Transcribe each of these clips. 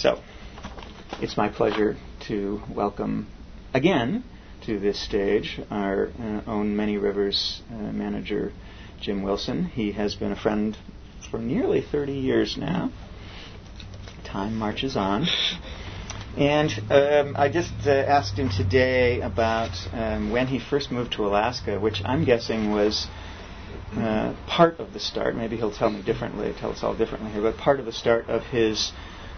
So, it's my pleasure to welcome again to this stage our own Many Rivers manager, Jim Wilson. He has been a friend for nearly 30 years now. Time marches on. And I just asked him today about when he first moved to Alaska, which I'm guessing was part of the start. Maybe he'll tell us all differently here, but part of the start of his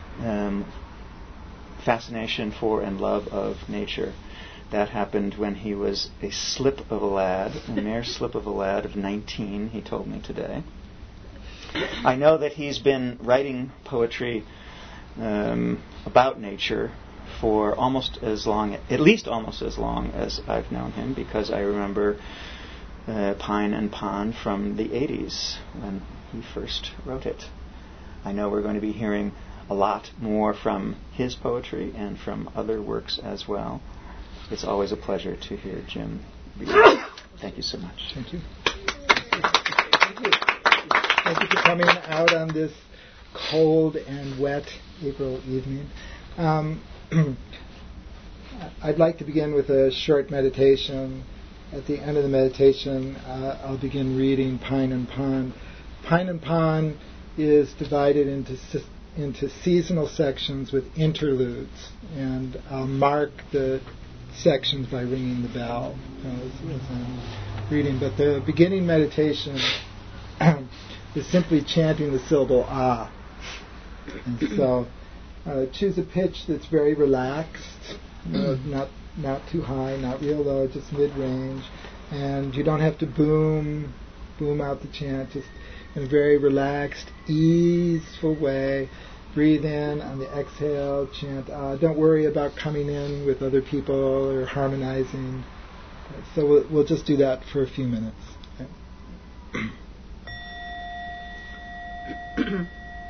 fascination for and love of nature. That happened when he was a mere slip of a lad of 19, he told me today. I know that he's been writing poetry about nature for at least almost as long as I've known him, because I remember Pine and Pond from the 80s when he first wrote it. I know we're going to be hearing a lot more from his poetry and from other works as well. It's always a pleasure to hear Jim read. Thank you so much. Thank you. Thank you. Thank you for coming out on this cold and wet April evening. I'd like to begin with a short meditation. At the end of the meditation, I'll begin reading Pine and Pond. Pine and Pond is divided into seasonal sections with interludes, and I'll mark the sections by ringing the bell as I'm reading. But the beginning meditation is simply chanting the syllable ah. And so choose a pitch that's very relaxed, not too high, not real low, just mid-range. And you don't have to boom out the chant, just in a very relaxed, easeful way. Breathe in on the exhale, chant ah. Don't worry about coming in with other people or harmonizing. So we'll just do that for a few minutes. Okay.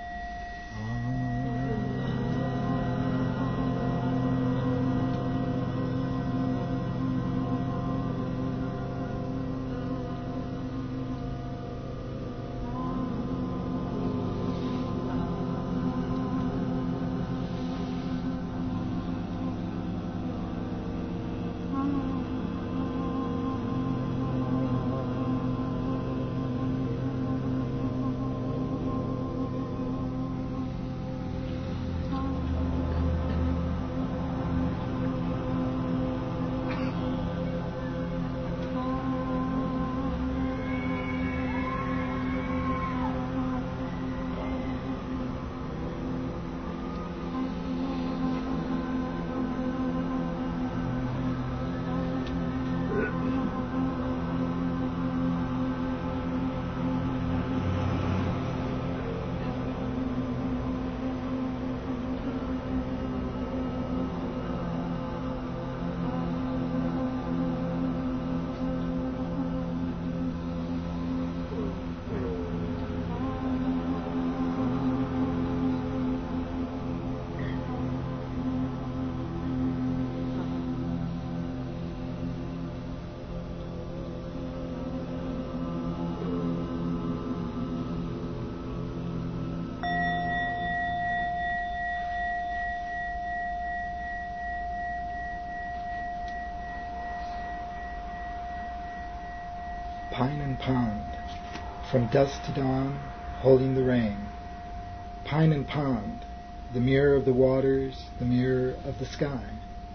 Pine and Pond, from dusk to dawn, holding the rain. Pine and Pond, the mirror of the waters, the mirror of the sky.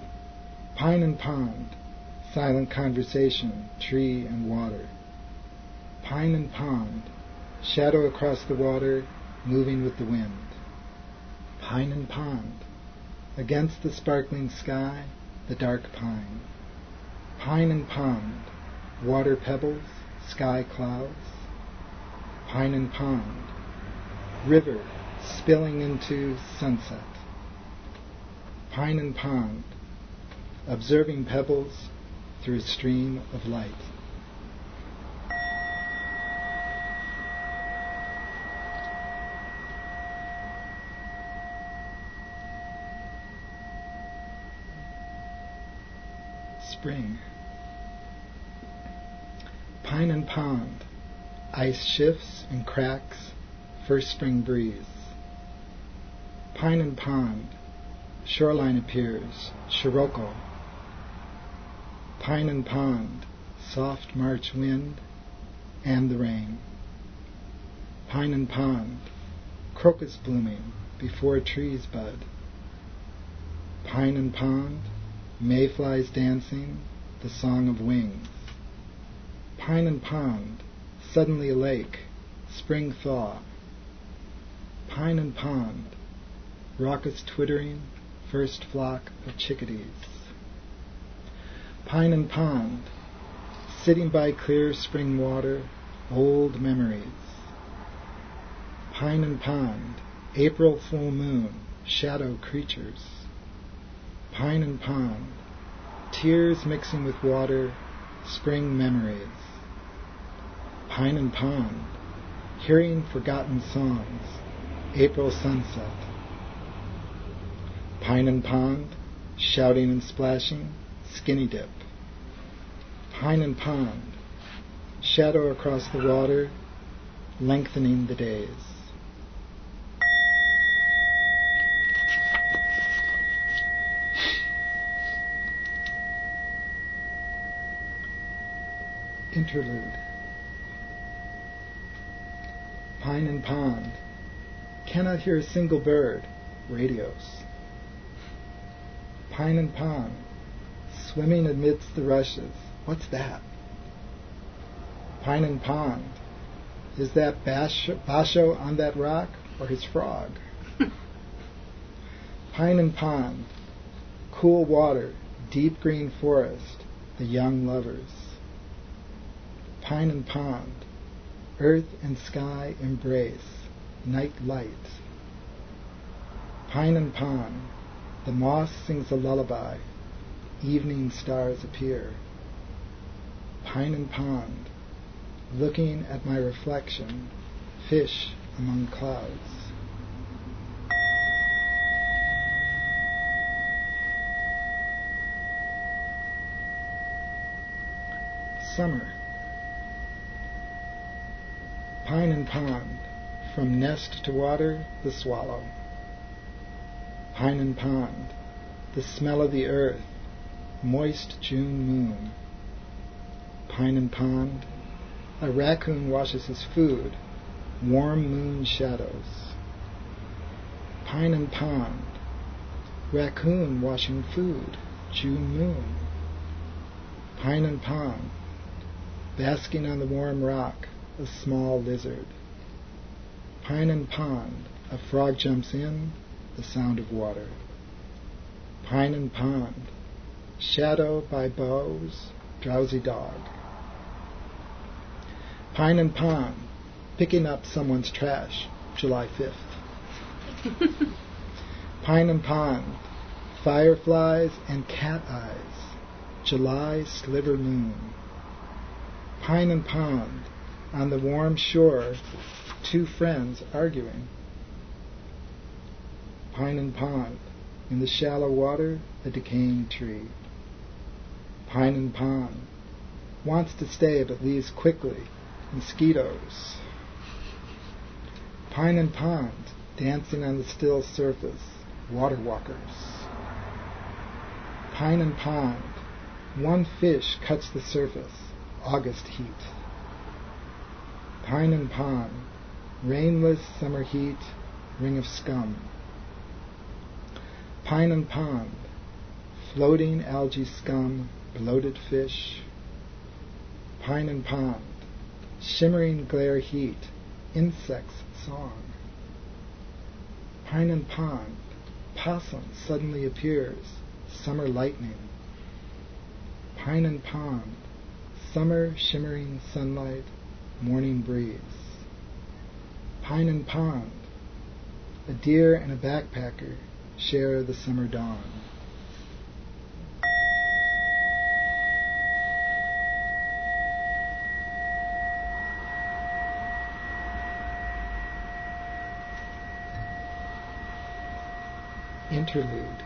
Pine and Pond, silent conversation, tree and water. Pine and Pond, shadow across the water, moving with the wind. Pine and Pond, against the sparkling sky, the dark pine. Pine and Pond, water pebbles, sky clouds. Pine and Pond, river spilling into sunset. Pine and Pond, observing pebbles through a stream of light. Spring. Pine and Pond, ice shifts and cracks, first spring breeze. Pine and pond, shoreline appears, Scirocco. Pine and pond, soft March wind, and the rain. Pine and pond, crocus blooming before trees bud. Pine and pond, mayflies dancing, the song of wings. Pine and pond, suddenly a lake, spring thaw. Pine and pond, raucous twittering, first flock of chickadees. Pine and pond, sitting by clear spring water, old memories. Pine and pond, April full moon, shadow creatures. Pine and pond, tears mixing with water, spring memories. Pine and pond, hearing forgotten songs, April sunset. Pine and pond, shouting and splashing, skinny dip. Pine and pond, shadow across the water, lengthening the days. Interlude. Pine and pond, cannot hear a single bird, radios. Pine and pond, swimming amidst the rushes, what's that? Pine and pond, is that Basho on that rock or his frog? Pine and pond, cool water, deep green forest, the young lovers. Pine and pond, earth and sky embrace, night light. Pine and pond, the moss sings a lullaby, evening stars appear. Pine and pond, looking at my reflection, fish among clouds. Summer. Pine and pond, from nest to water, the swallow. Pine and pond, the smell of the earth, moist June moon. Pine and pond, a raccoon washes his food, warm moon shadows. Pine and pond, raccoon washing food, June moon. Pine and pond, basking on the warm rock, a small lizard. Pine and pond, a frog jumps in, the sound of water. Pine and pond, shadow by boughs, drowsy dog. Pine and pond, picking up someone's trash, July 5th. Pine and pond, fireflies and cat eyes, July sliver moon. Pine and pond, on the warm shore, two friends arguing. Pine and pond, in the shallow water, a decaying tree. Pine and pond, wants to stay but leaves quickly, mosquitoes. Pine and pond, dancing on the still surface, water walkers. Pine and pond, one fish cuts the surface, August heat. Pine and pond, rainless summer heat, ring of scum. Pine and pond, floating algae scum, bloated fish. Pine and pond, shimmering glare heat, insects song. Pine and pond, possum suddenly appears, summer lightning. Pine and pond, summer shimmering sunlight, morning breeze. Pine and pond, a deer and a backpacker share the summer dawn. Interlude.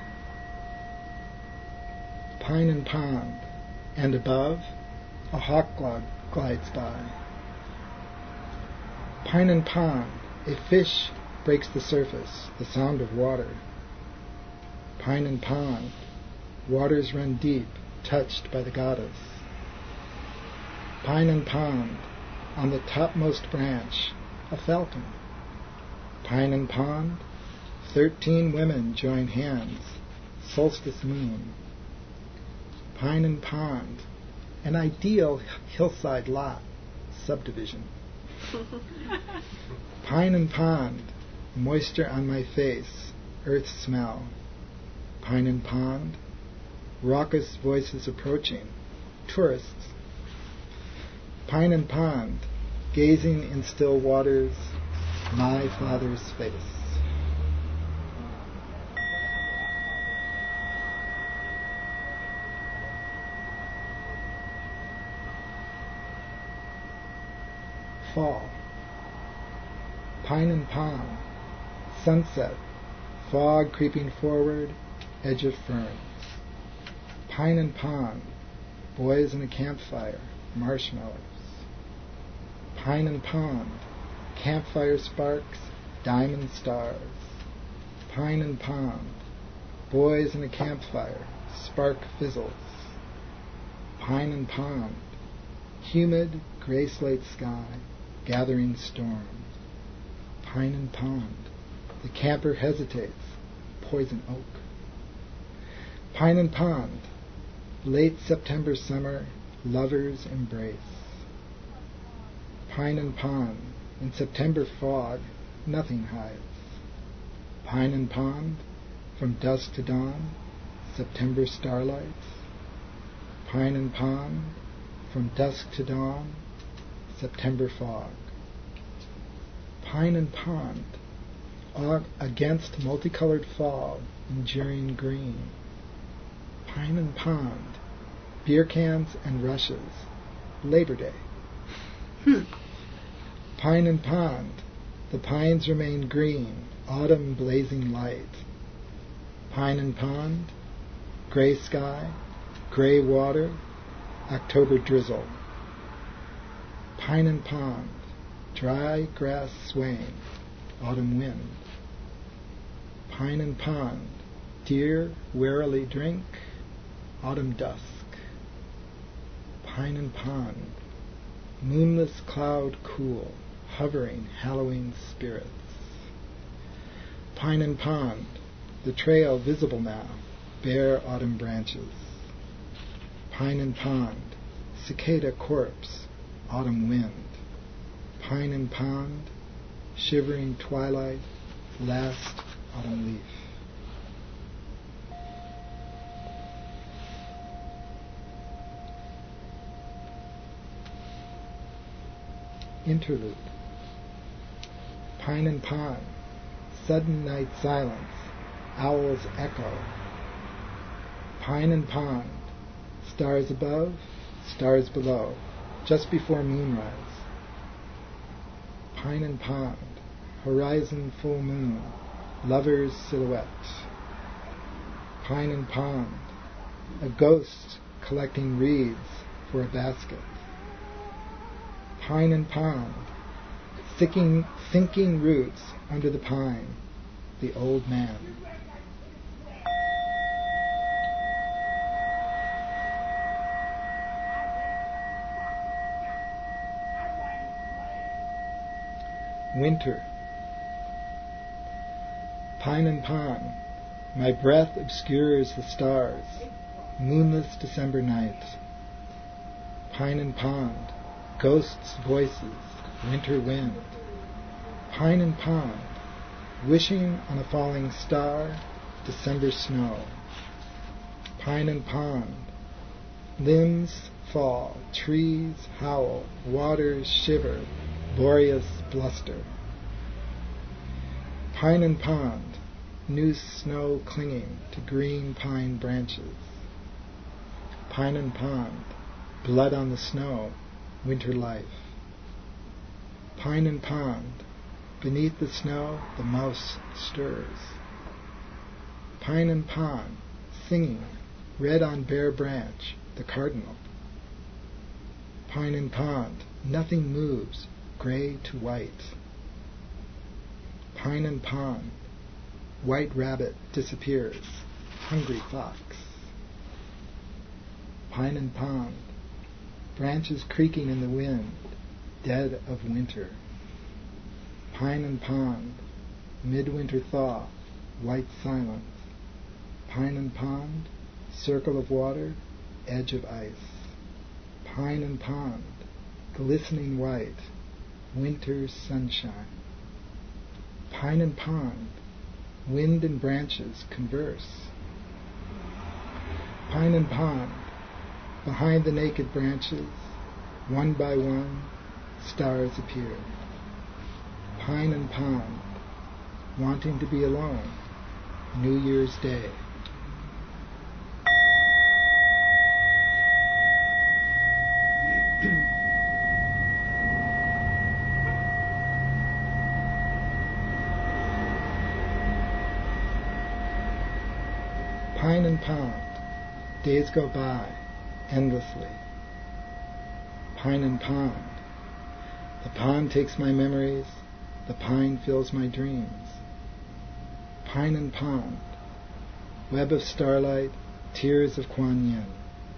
Pine and pond, and above, a hawk glides by. Pine and pond, a fish breaks the surface, the sound of water. Pine and pond, waters run deep, touched by the goddess. Pine and pond, on the topmost branch, a falcon. Pine and pond, 13 women join hands, solstice moon. Pine and pond, an ideal hillside lot, subdivision. Pine and pond, moisture on my face, earth smell. Pine and pond, raucous voices approaching, tourists. Pine and pond, gazing in still waters, my father's face. Fall. Pine and pond, sunset, fog creeping forward, edge of ferns. Pine and pond, boys in a campfire, marshmallows. Pine and pond, campfire sparks, diamond stars. Pine and pond, boys in a campfire, spark fizzles. Pine and pond, humid, gray slate sky, gathering storm. Pine and pond, the camper hesitates, poison oak. Pine and pond, late September summer, lovers embrace. Pine and pond, in September fog, nothing hides. Pine and pond, from dusk to dawn, September starlights. Pine and pond, from dusk to dawn, September fog. Pine and pond, against multicolored fall, enduring green. Pine and pond, beer cans and rushes, Labor Day. Pine and pond, the pines remain green, autumn blazing light. Pine and pond, gray sky, gray water, October drizzle. Pine and pond, dry grass swaying, autumn wind. Pine and pond, deer warily drink, autumn dusk. Pine and pond, moonless cloud cool, hovering hallowing spirits. Pine and pond, the trail visible now, bare autumn branches. Pine and pond, cicada corpse, autumn wind. Pine and pond, shivering twilight, last autumn leaf. Interlude. Pine and pond, sudden night silence, owls echo. Pine and pond, stars above, stars below, just before moonrise. Pine and pond, horizon full moon, lover's silhouette. Pine and pond, a ghost collecting reeds for a basket. Pine and pond, sinking roots under the pine, the old man. Winter. Pine and pond, my breath obscures the stars, moonless December night. Pine and pond, ghosts' voices, winter wind. Pine and pond, wishing on a falling star, December snow. Pine and pond, limbs fall, trees howl, waters shiver, boreas bluster. Pine and pond, new snow clinging to green pine branches. Pine and pond, blood on the snow, winter life. Pine and pond, beneath the snow the mouse stirs. Pine and pond, singing, red on bare branch, the cardinal. Pine and pond, nothing moves, gray to white. Pine and pond. White rabbit disappears. Hungry fox. Pine and pond. Branches creaking in the wind. Dead of winter. Pine and pond. Midwinter thaw. White silence. Pine and pond. Circle of water. Edge of ice. Pine and pond. Glistening white. Winter sunshine. Pine and pond. Wind and branches converse. Pine and pond. Behind the naked branches, one by one, stars appear. Pine and pond. Wanting to be alone. New Year's Day. Pine and pond. Days go by, endlessly. Pine and pond. The pond takes my memories, the pine fills my dreams. Pine and pond. Web of starlight, tears of Kuan Yin.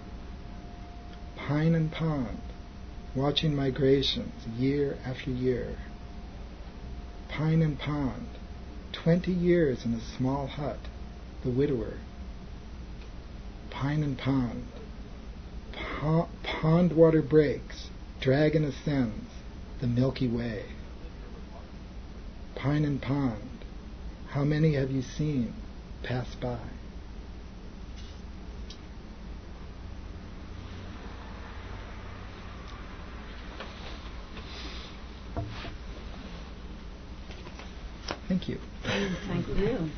Pine and pond. Watching migrations year after year. Pine and pond. 20 years in a small hut, the widower. Pine and pond. Pond water breaks, dragon ascends, the Milky Way. Pine and pond. How many have you seen pass by? Thank you. Thank you.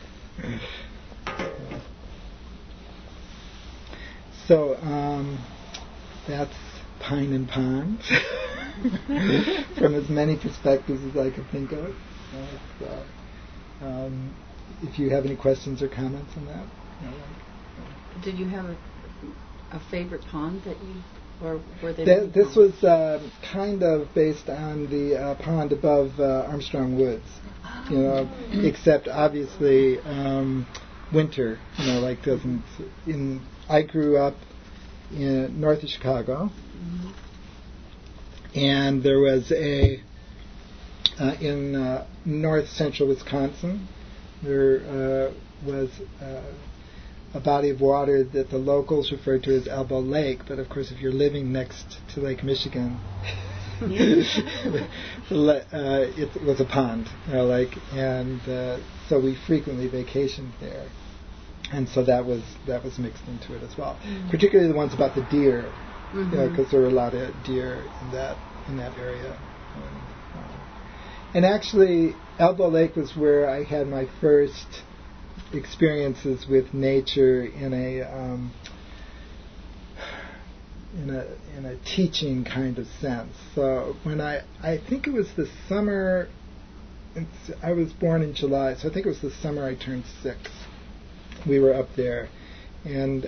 So that's Pine and Pond from as many perspectives as I could think of. If you have any questions or comments on that. Did you have a favorite pond that you, or were they? This was kind of based on the pond above Armstrong Woods, except obviously winter, like doesn't in. I grew up in north of Chicago, and there was in north central Wisconsin, there was a body of water that the locals referred to as Elbow Lake, but of course if you're living next to Lake Michigan, it was a pond, and so we frequently vacationed there. And so that was mixed into it as well. Particularly the ones about the deer, because there were a lot of deer in that area. And actually, Elbow Lake was where I had my first experiences with nature in a teaching kind of sense. So when I think it was the summer. I was born in July, so I think it was the summer I turned 6. We were up there, and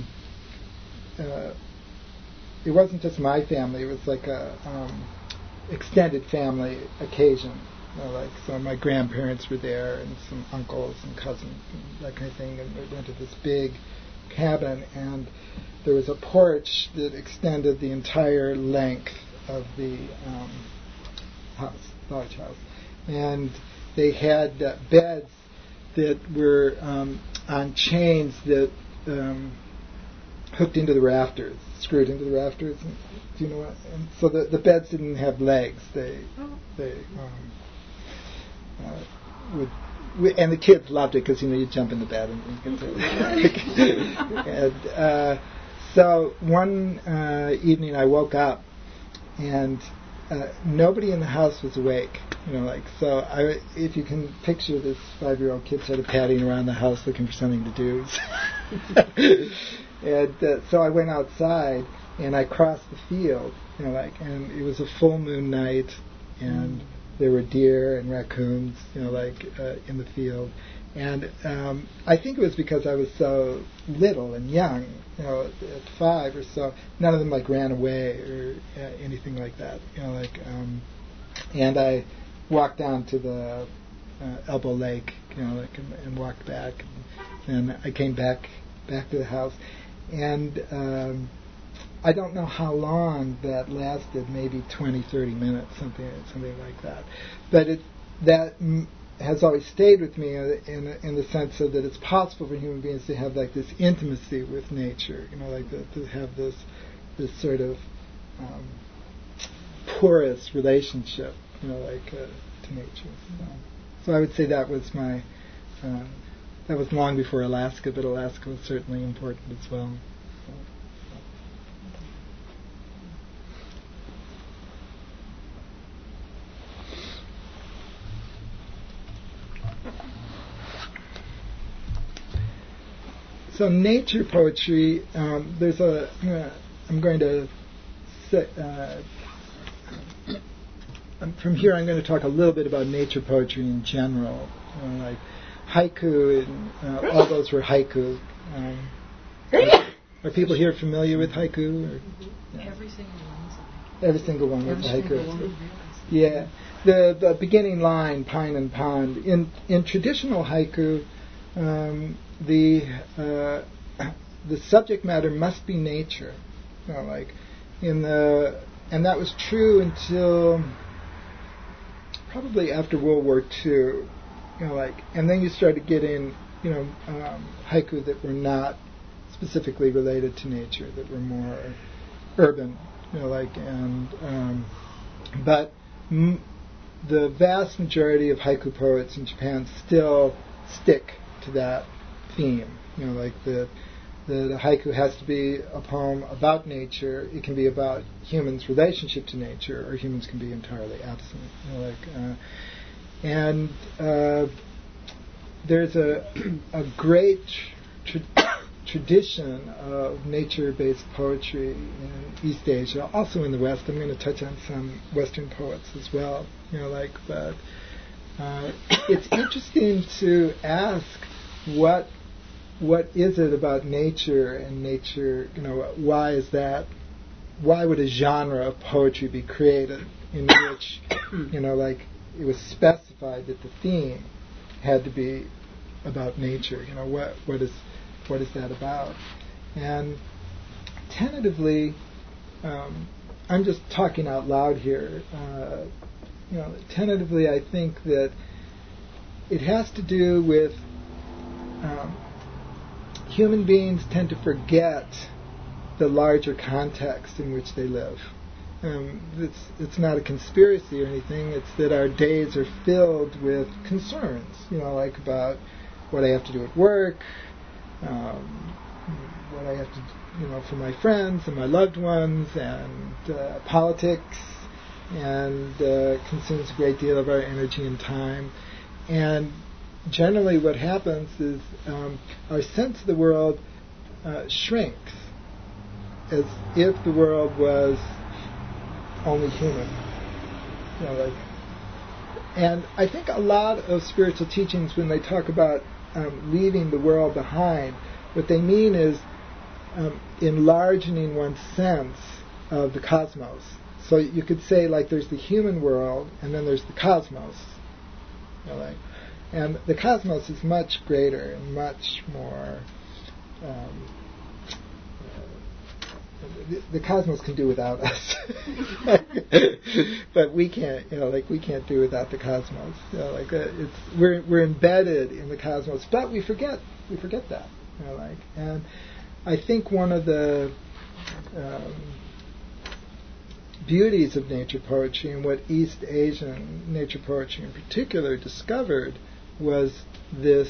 it wasn't just my family. It was like a extended family occasion. So my grandparents were there, and some uncles and cousins, and that kind of thing. And we went to this big cabin, and there was a porch that extended the entire length of the house, large house, and they had beds that were on chains that hooked into the rafters, screwed into the rafters. And, do you know what? And so the beds didn't have legs. They would, and the kids loved it because you jump in the bed and you get to. And so one evening I woke up and nobody in the house was awake. So if you can picture this 5-year-old kid sort of padding around the house looking for something to do. And so I went outside and I crossed the field, and it was a full moon night, and there were deer and raccoons, in the field. And I think it was because I was so little and young, at 5 or so. None of them ran away or anything like that, and I walked down to the Elbow Lake, and walked back. And I came back to the house, and I don't know how long that lasted, maybe 20, 30 minutes, something like that. But that has always stayed with me in the sense of that it's possible for human beings to have like this intimacy with nature, to have this sort of porous relationship, to nature. So I would say that was that was long before Alaska, but Alaska was certainly important as well. So nature poetry, there's I'm going to say, from here I'm going to talk a little bit about nature poetry in general, like haiku, and all those were haiku. Are people here familiar with haiku? Or, yeah. Every single one was a haiku. Yeah. The beginning line, pine and pond. In traditional haiku, the subject matter must be nature, and that was true until probably after World War II, and then you started getting haiku that were not specifically related to nature, that were more urban, but the vast majority of haiku poets in Japan still stick to that theme. The haiku has to be a poem about nature. It can be about humans' relationship to nature, or humans can be entirely absent. And there's a great tradition of nature-based poetry in East Asia, also in the West. I'm going to touch on some Western poets as well. But it's interesting to ask what is it about nature and nature, why is that, why would a genre of poetry be created in which, it was specified that the theme had to be about nature, what is that about? And tentatively, I'm just talking out loud here, tentatively I think that it has to do with human beings tend to forget the larger context in which they live. It's not a conspiracy or anything. It's that our days are filled with concerns, about what I have to do at work, what I have to, for my friends and my loved ones, and politics, and consumes a great deal of our energy and time. And generally what happens is our sense of the world shrinks, as if the world was only human. And I think a lot of spiritual teachings, when they talk about leaving the world behind, what they mean is enlarging one's sense of the cosmos. So you could say, there's the human world, and then there's the cosmos. And the cosmos is much greater and much more. The cosmos can do without us, but we can't. We can't do without the cosmos. We're embedded in the cosmos, but we forget that. And I think one of the beauties of nature poetry, and what East Asian nature poetry in particular discovered, was this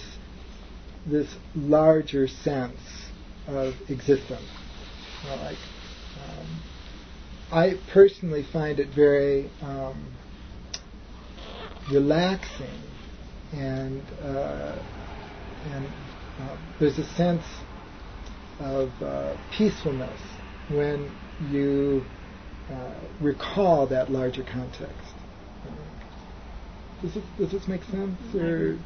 larger sense of existence. I personally find it very relaxing, and there's a sense of peacefulness when you recall that larger context. Does this make sense? Or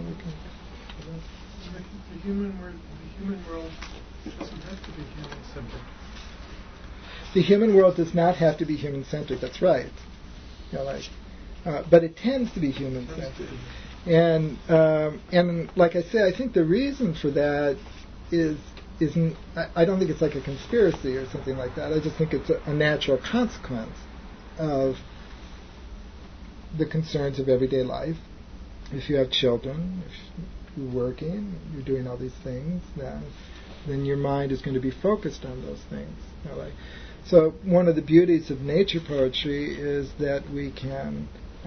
the human world doesn't have to be human-centered. The human world does not have to be human-centered. That's right. But it tends to be human-centered. And like I say, I think the reason for that isn't. I don't think it's like a conspiracy or something like that. I just think it's a natural consequence of the concerns of everyday life. If you have children, if you're working, you're doing all these things, then your mind is going to be focused on those things. So one of the beauties of nature poetry is that we can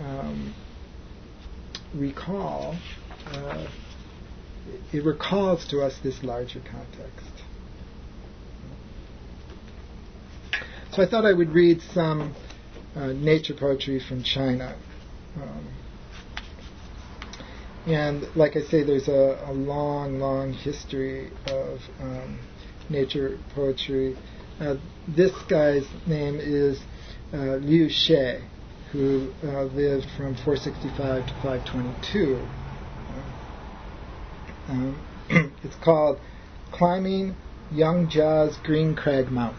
recall. It recalls to us this larger context. So I thought I would read some nature poetry from China. And like I say, there's a long, long history of nature poetry. This guy's name is Liu Xie, who lived from 465 to 522. It's called Climbing Yangjia's Green Crag Mountain.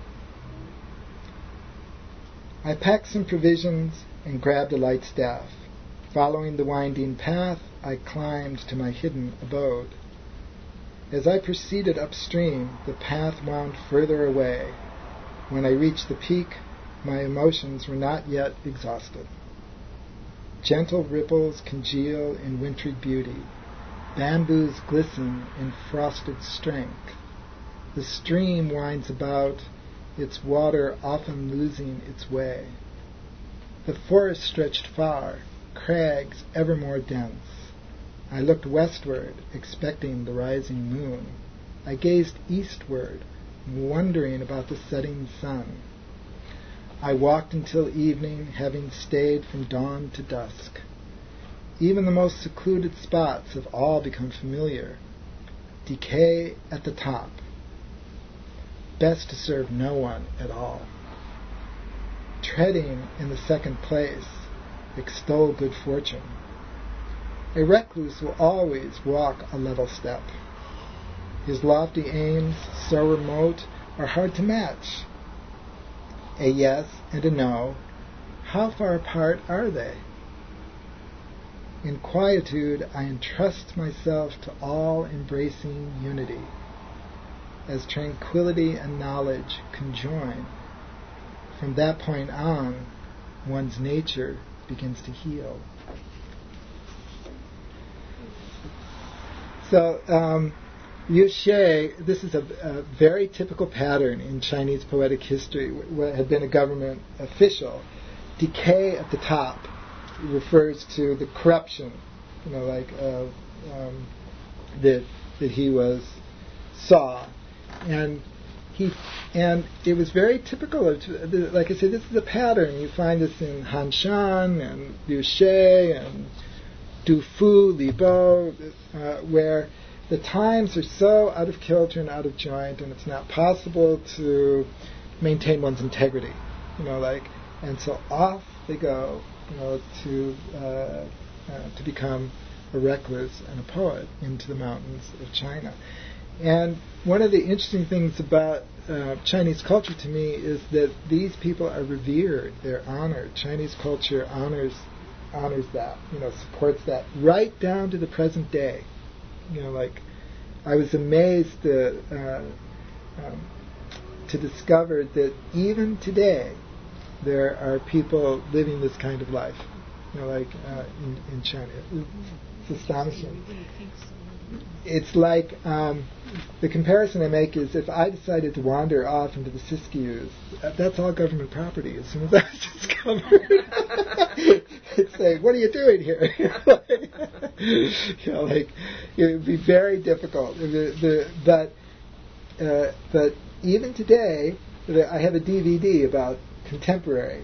I packed some provisions and grabbed a light staff. Following the winding path, I climbed to my hidden abode. As I proceeded upstream, the path wound further away. When I reached the peak, my emotions were not yet exhausted. Gentle ripples congeal in wintry beauty. Bamboos glisten in frosted strength. The stream winds about, its water often losing its way. The forest stretched far, crags ever more dense. I looked westward, expecting the rising moon. I gazed eastward, wondering about the setting sun. I walked until evening, having stayed from dawn to dusk. Even the most secluded spots have all become familiar. Decay at the top. Best to serve no one at all. Treading in the second place, extol good fortune. A recluse will always walk a level step. His lofty aims, so remote, are hard to match. A yes and a no, how far apart are they? In quietude, I entrust myself to all-embracing unity. As tranquility and knowledge conjoin, from that point on, one's nature begins to heal. So, Liu Xie, this is a very typical pattern in Chinese poetic history. What had been a government official, decay at the top refers to the corruption, that he saw, and it was very typical of, like I said, this is a pattern. You find this in Han Shan and Liu Xie and Du Fu, Li Bo, where the times are so out of kilter and out of joint, and it's not possible to maintain one's integrity, and so off they go, to become a recluse and a poet into the mountains of China. And one of the interesting things about Chinese culture to me is that these people are revered, they're honored. Chinese culture honors that, supports that right down to the present day. I was amazed to discover that even today there are people living this kind of life, in China. It's astonishing. It's like the comparison I make is if I decided to wander off into the Siskiyous, that's all government property. As soon as I was discovered, it's like, what are you doing here? It would be very difficult. But even today, I have a DVD about contemporary,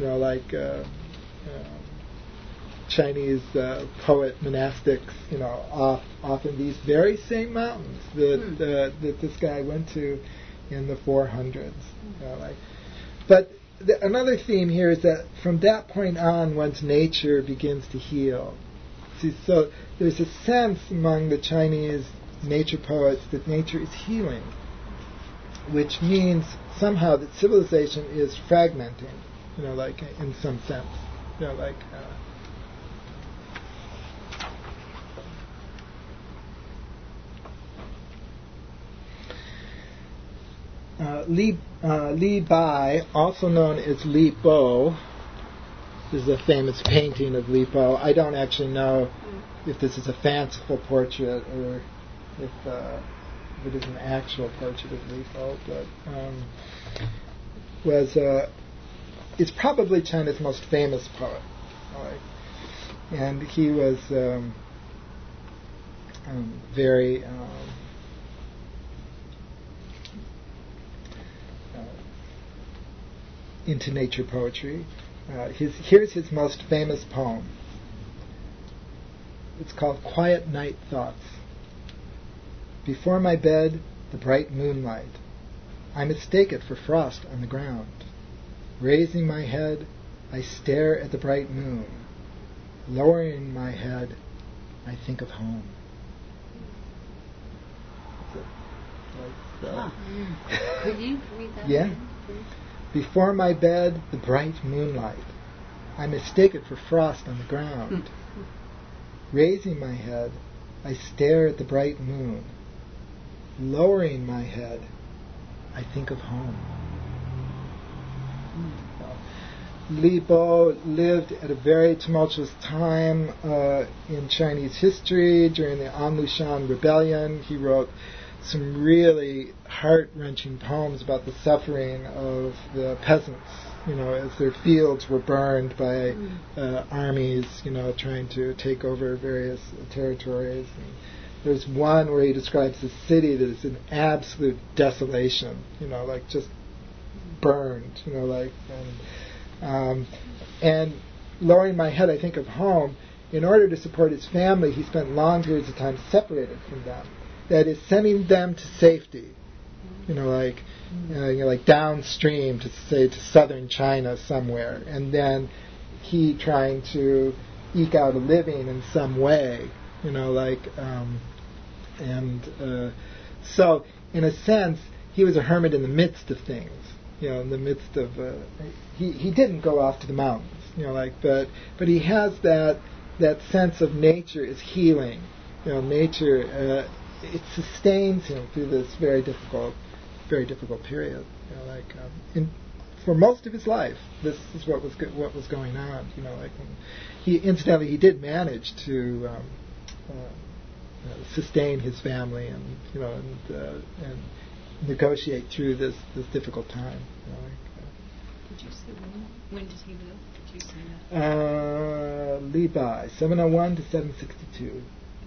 Chinese poet monastics, off in these very same mountains that this guy went to in the 400s. But another theme here is that from that point on, one's nature begins to heal. See, so there's a sense among the Chinese nature poets that nature is healing, which means somehow that civilization is fragmenting, in some sense, Li Bai, also known as Li Bo, this is a famous painting of Li Bo. I don't actually know if this is a fanciful portrait or if it is an actual portrait of Li Bo, but is probably China's most famous poet. And he was very into nature poetry. Here's his most famous poem. It's called Quiet Night Thoughts. Before my bed, the bright moonlight. I mistake it for frost on the ground. Raising my head, I stare at the bright moon. Lowering my head, I think of home. Could you read that Yeah. again, please? Before my bed, the bright moonlight. I mistake it for frost on the ground. Raising my head, I stare at the bright moon. Lowering my head, I think of home. Li Bo lived at a very tumultuous time in Chinese history during the Anlushan Rebellion. He wrote some really heart-wrenching poems about the suffering of the peasants, as their fields were burned by armies, trying to take over various territories. And there's one where he describes a city that is an absolute desolation, just burned, and lowering my head, I think of home. In order to support his family, he spent long periods of time separated from them. That is, sending them to safety, like downstream to southern China somewhere, and then he trying to eke out a living in some way, so in a sense, he was a hermit in the midst of things. In the midst of he didn't go off to the mountains, but he has that sense of nature is healing. Nature it sustains him through this very difficult period. For most of his life, this is what was going on. He did manage to sustain his family and negotiate through this difficult time. Did you say when did he live? Did you say that? Li Bai, 701 to 762.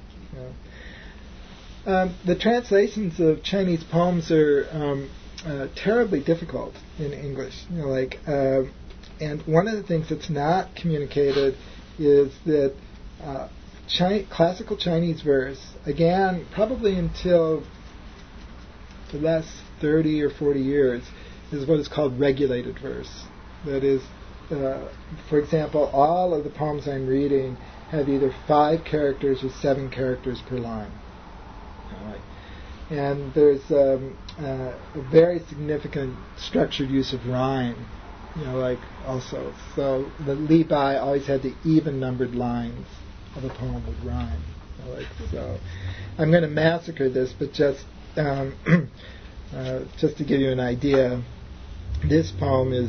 The translations of Chinese poems are terribly difficult in English. And one of the things that's not communicated is that classical Chinese verse, again, probably until the last 30 or 40 years, is what is called regulated verse. That is, for example, all of the poems I'm reading have either 5 characters or 7 characters per line. And there's a very significant structured use of rhyme, also. So the Li Bai always had the even-numbered lines of a poem would rhyme. So I'm going to massacre this, but just to give you an idea, this poem is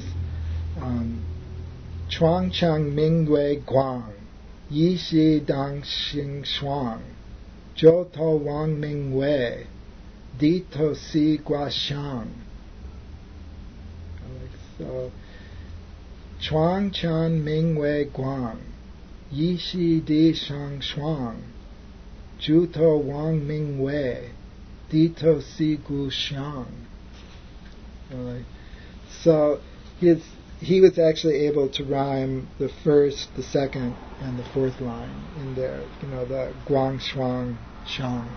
Chuang Chang Ming Wei Guang Yi Shi Dang Xing Shuang Zhou To Wang Ming Wei Di To Si Gua Xiang. So Chuang Chang Ming Wei Guang Yi Shi Di Shang Shuang Zhu To Wang Ming Wei Di To Si Gu Xiang. So he was actually able to rhyme the first, the second, and the fourth line in there. The Guang Shuang Xiang.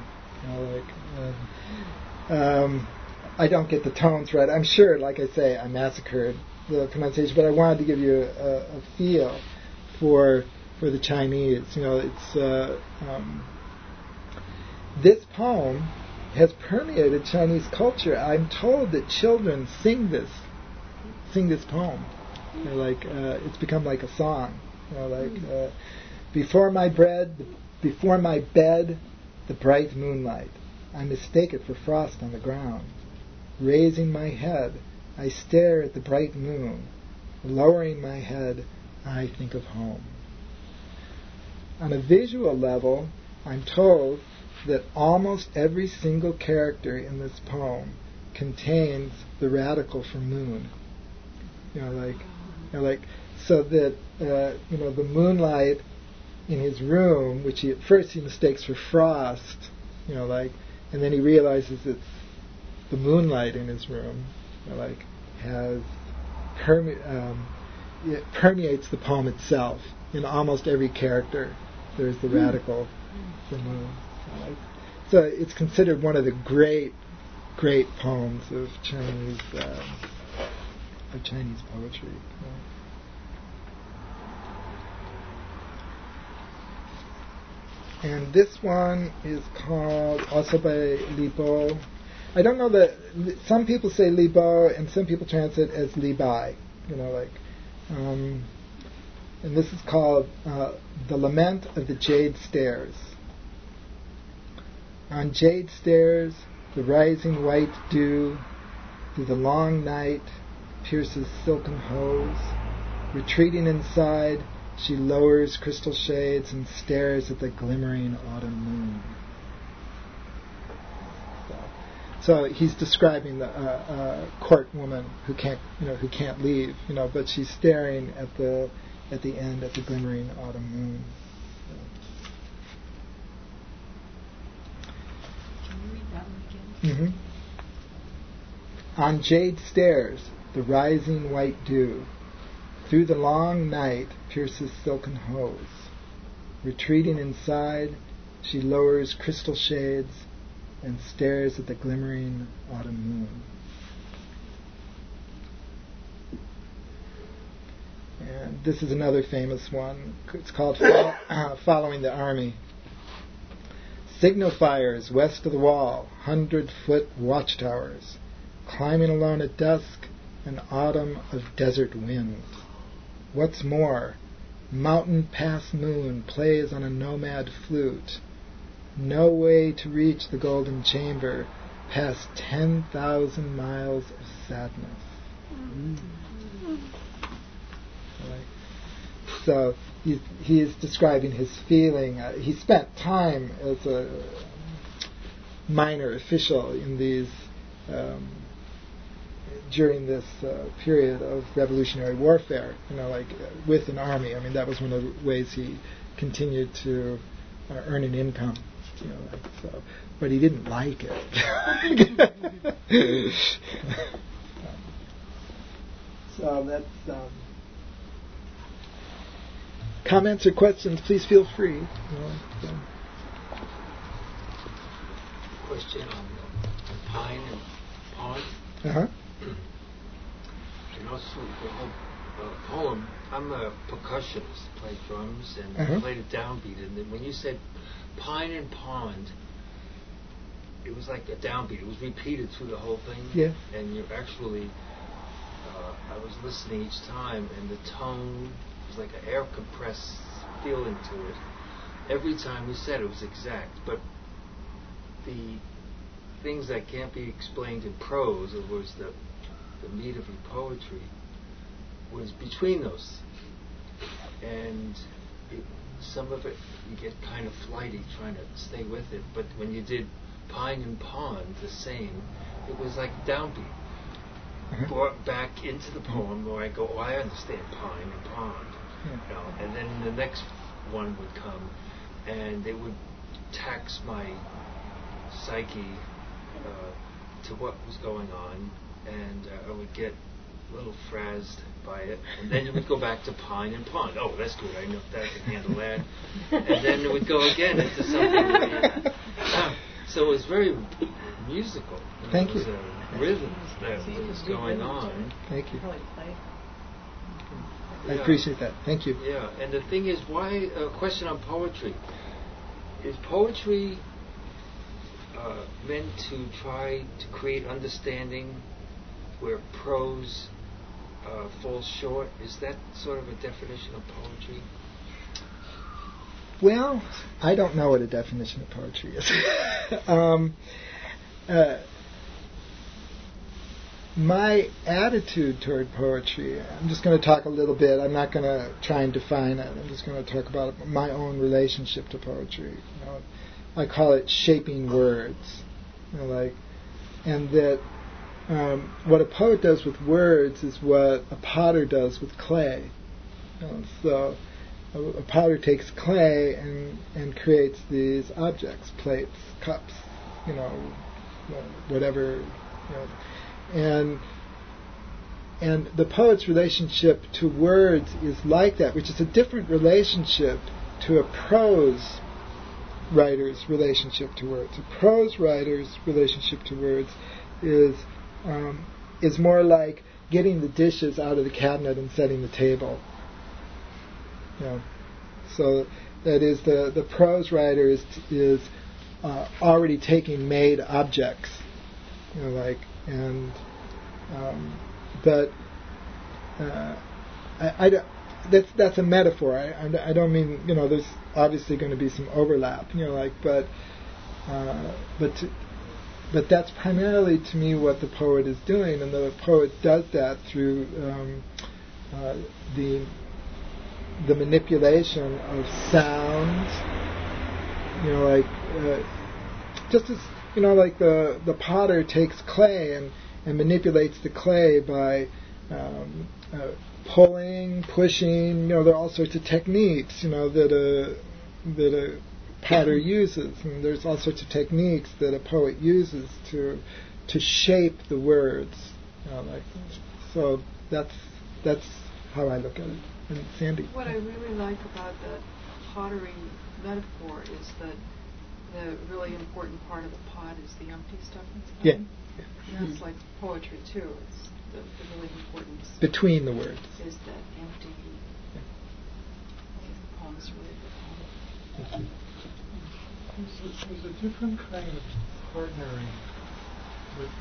I don't get the tones right. I'm sure, like I say, I massacred the pronunciation, but I wanted to give you a feel for the Chinese. This poem has permeated Chinese culture. I'm told that children sing this poem. It's become like a song. Before my bed, the bright moonlight. I mistake it for frost on the ground. Raising my head, I stare at the bright moon. Lowering my head, I think of home. On a visual level, I'm told that almost every single character in this poem contains the radical for moon. So that the moonlight in his room, which at first he mistakes for frost, and then he realizes it's the moonlight in his room, has it permeates the poem itself. In almost every character, there's the radical for moon. So it's considered one of the great poems of Chinese poetry. And this one is called also by Li Bo. I don't know that some people say Li Bo and some people translate it as Li Bai. And this is called The Lament of the Jade Stairs. On jade stairs, the rising white dew through the long night pierces silken hose. Retreating inside, she lowers crystal shades and stares at the glimmering autumn moon. So he's describing the court woman who can't leave, but she's staring at the end at the glimmering autumn moon. Can you read that one again? Mm-hmm. On jade stairs, the rising white dew through the long night pierces silken hose. Retreating inside, she lowers crystal shades and stares at the glimmering autumn moon. And this is another famous one. It's called Following the Army. Signal fires west of the wall, 100-foot watchtowers, climbing alone at dusk, an autumn of desert wind. What's more, mountain pass moon plays on a nomad flute. No way to reach the golden chamber past 10,000 miles of sadness. Right. So he is describing his feeling. He spent time as a minor official in these during this period of revolutionary warfare. With an army. I mean, that was one of the ways he continued to earn an income. But he didn't like it. So that's comments or questions. Please feel free. Question on pine and pond. Uh-huh. And also the whole poem. I'm a percussionist, play drums and played a downbeat. And then when you said pine and pond, it was like a downbeat. It was repeated through the whole thing. Yeah. And you're actually, I was listening each time, and the tone was like an air compressed feeling to it. Every time you said it was exact, but the things that can't be explained in prose, or was the meat of your poetry, was between those. And some of it, you get kind of flighty trying to stay with it. But when you did Pine and Pond, the same, it was like downbeat. Brought back into the poem where I go, I understand Pine and Pond. And then the next one would come, and it would tax my psyche to what was going on, and I would get a little frazzed by it, and then it would go back to Pine and Pond. Oh, that's good, I know that, I can handle that. And then it would go again into something. So it was very musical. Thank you. Rhythms that was going on. Thank you. I appreciate that. Thank you. Yeah, and the thing is, why a question on poetry? Is poetry meant to try to create understanding where prose falls short? Is that sort of a definition of poetry? Well, I don't know what a definition of poetry is. my attitude toward poetry, I'm just going to talk a little bit. I'm not going to try and define it. I'm just going to talk about my own relationship to poetry. I call it shaping words. And that what a poet does with words is what a potter does with clay. So a potter takes clay and creates these objects, plates, cups, whatever. And the poet's relationship to words is like that, which is a different relationship to a prose writer's relationship to words. A prose writer's relationship to words is more like getting the dishes out of the cabinet and setting the table. So that is, the prose writer is already taking made objects, that's a metaphor. I don't mean, there's obviously going to be some overlap, but that's primarily to me what the poet is doing, and the poet does that through the manipulation of sound, just as the potter takes clay and manipulates the clay by pulling, pushing. There are all sorts of techniques, that a potter uses, and there's all sorts of techniques that a poet uses to shape the words. So that's how I look at it. And Sandy. What I really like about the pottery metaphor is that the really important part of the pot is the empty stuff inside. Yeah. And that's like poetry too. It's the really important between the words is that empty. I think the poem's really good. There's a different kind of partnering with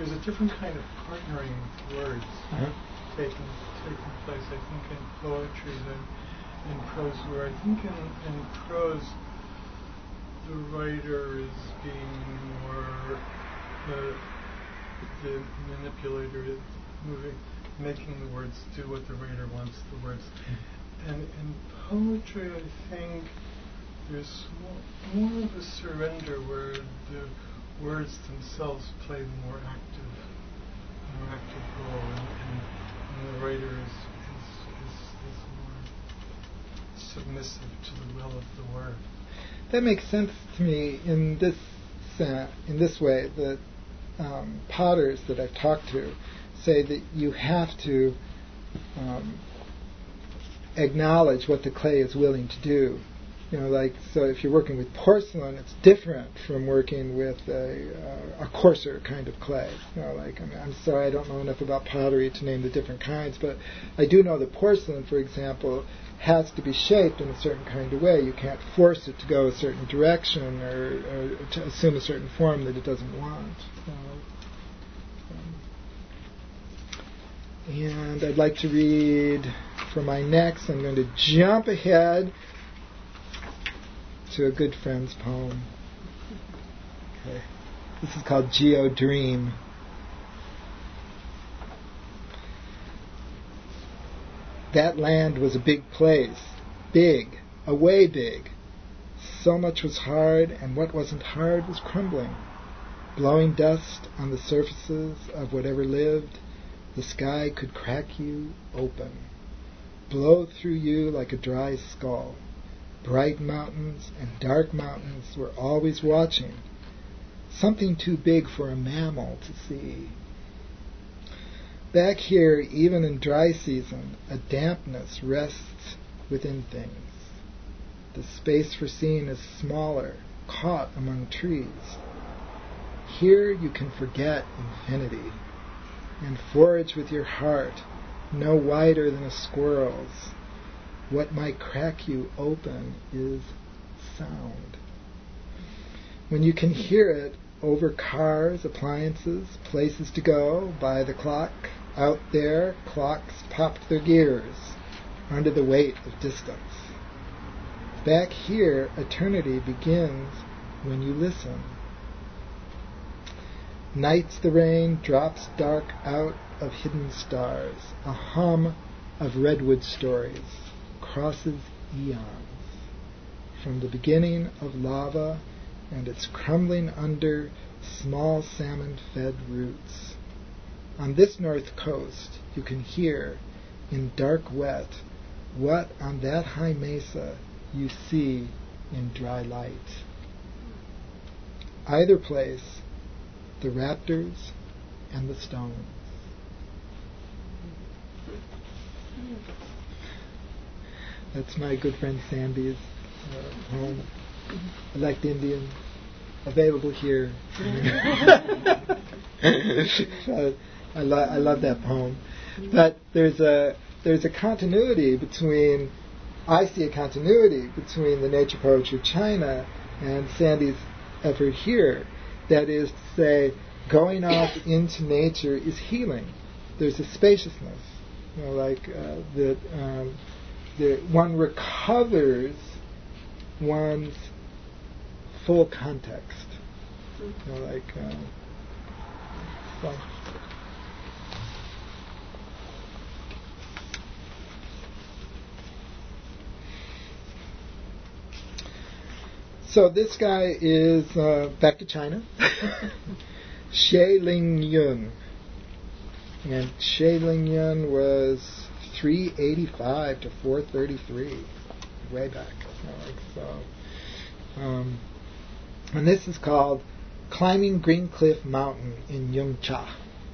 words taking place, I think, in poetry than in prose, where I think in prose the writer is being more the manipulator, is making the words do what the writer wants the words. And in poetry, I think there's more of a surrender where the words themselves play the more active role, and the writer is more submissive to the will of the word. That makes sense to me in this way, that potters that I've talked to say that you have to acknowledge what the clay is willing to do. So if you're working with porcelain, it's different from working with a coarser kind of clay. I'm sorry, I don't know enough about pottery to name the different kinds, but I do know that porcelain, for example, has to be shaped in a certain kind of way. You can't force it to go a certain direction or to assume a certain form that it doesn't want. And I'd like to read for my next. I'm going to jump ahead to a good friend's poem. Okay. This is called Geo Dream. That land was a big place. Big. Away big. So much was hard, and what wasn't hard was crumbling. Blowing dust on the surfaces of whatever lived, the sky could crack you open. Blow through you like a dry skull. Bright mountains and dark mountains were always watching. Something too big for a mammal to see. Back here, even in dry season, a dampness rests within things. The space for seeing is smaller, caught among trees. Here you can forget infinity and forage with your heart, no wider than a squirrel's. What might crack you open is sound. When you can hear it over cars, appliances, places to go, by the clock, out there, clocks popped their gears under the weight of distance. Back here, eternity begins when you listen. Nights the rain drops dark out of hidden stars. A hum of redwood stories crosses eons. From the beginning of lava and its crumbling under small salmon-fed roots. On this north coast you can hear, in dark wet, what on that high mesa you see in dry light. Either place, the raptors and the stones. That's my good friend Sandy's home. Elect Indian, available here. So I love that poem. But there's a continuity between, I see a continuity between the nature poetry of China and Sandy's effort here. That is to say, going off into nature is healing. There's a spaciousness, that one recovers one's full context. So this guy is back to China, Xie Lingyun, and Xie Lingyun was 385 to 433, way back. And this is called Climbing Green Cliff Mountain in Yungcha.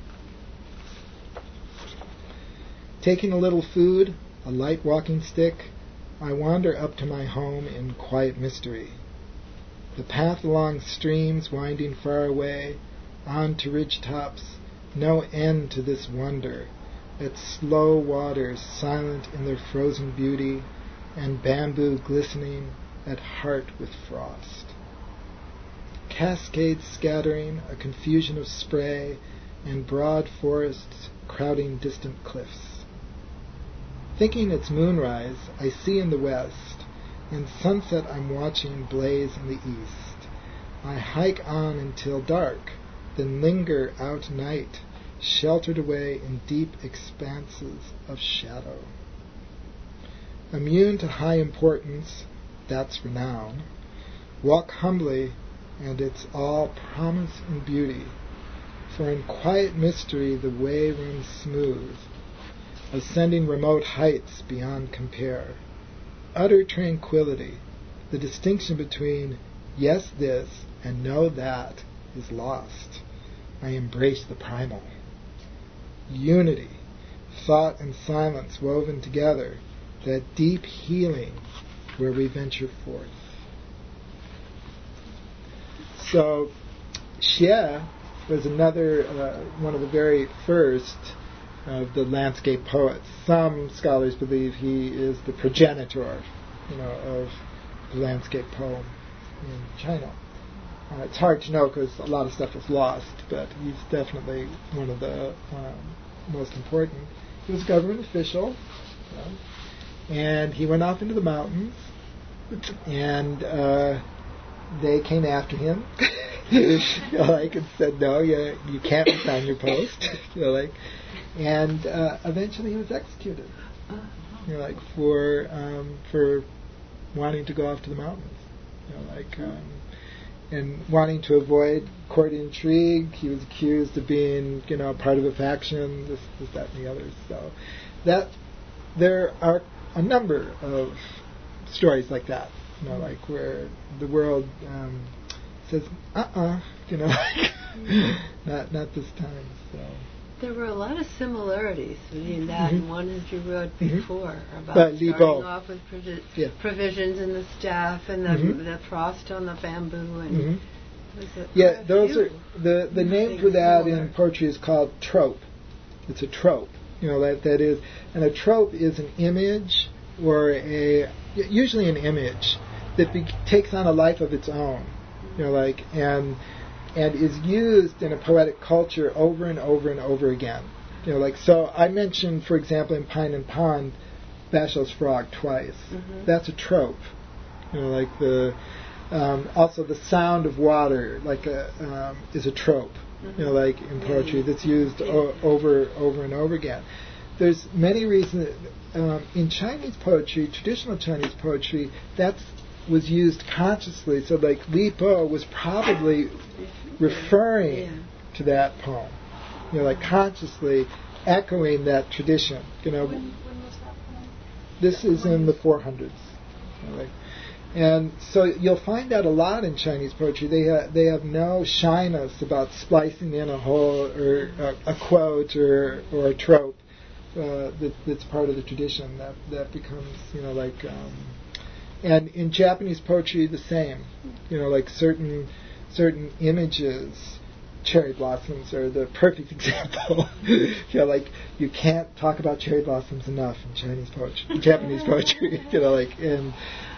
Taking a little food, a light walking stick, I wander up to my home in quiet mystery. The path along streams winding far away, on to ridge tops, no end to this wonder, at slow waters silent in their frozen beauty, and bamboo glistening at heart with frost. Cascades scattering, a confusion of spray, and broad forests crowding distant cliffs. Thinking it's moonrise, I see in the west, and sunset I'm watching blaze in the east. I hike on until dark, then linger out night, sheltered away in deep expanses of shadow. Immune to high importance, that's renown, walk humbly, and it's all promise and beauty, for in quiet mystery the way runs smooth, ascending remote heights beyond compare. Utter tranquility, the distinction between yes this and no that is lost. I embrace the primal. Unity, thought and silence woven together, that deep healing where we venture forth. So, Xie was another one of the very first of the landscape poets. Some scholars believe he is the progenitor, of the landscape poem in China. It's hard to know because a lot of stuff was lost, but he's definitely one of the most important. He was a government official, and he went off into the mountains, and they came after him, and said, no, you can't resign your post, and eventually he was executed, for wanting to go off to the mountains, and wanting to avoid court intrigue. He was accused of being, part of a faction, this, that, and the other. So that there are a number of stories like that, where the world says, not this time. So there were a lot of similarities between that and one that you wrote before about starting off with provisions in the staff and the frost on the bamboo and those are the name for that in poetry is called trope. It's a trope, that is, and a trope is an image or usually an image that takes on a life of its own, and is used in a poetic culture over and over and over again. So I mentioned, for example, in Pine and Pond, Basho's frog twice. That's a trope. Also the sound of water, is a trope. you know, like in poetry, that's used over and over again. There's many reasons. In Chinese poetry, traditional Chinese poetry, that was used consciously. So like Li Po was probably referring to that poem, you know, like consciously echoing that tradition. You know, when was that poem? This is in the 400s. You know, like, and so you'll find that a lot in Chinese poetry. They have no shyness about splicing in a whole or a quote or a trope that's part of the tradition that becomes, you know, like. And in Japanese poetry, the same. You know, like certain images. Cherry blossoms are the perfect example. You know, like you can't talk about cherry blossoms enough in Japanese poetry. You know, like in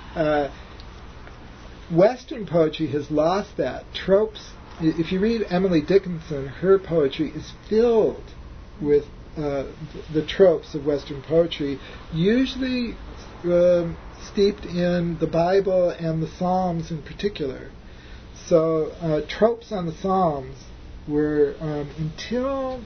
Western poetry has lost that. Tropes. If you read Emily Dickinson, her poetry is filled with the tropes of Western poetry, usually steeped in the Bible and the Psalms in particular. So tropes on the Psalms were until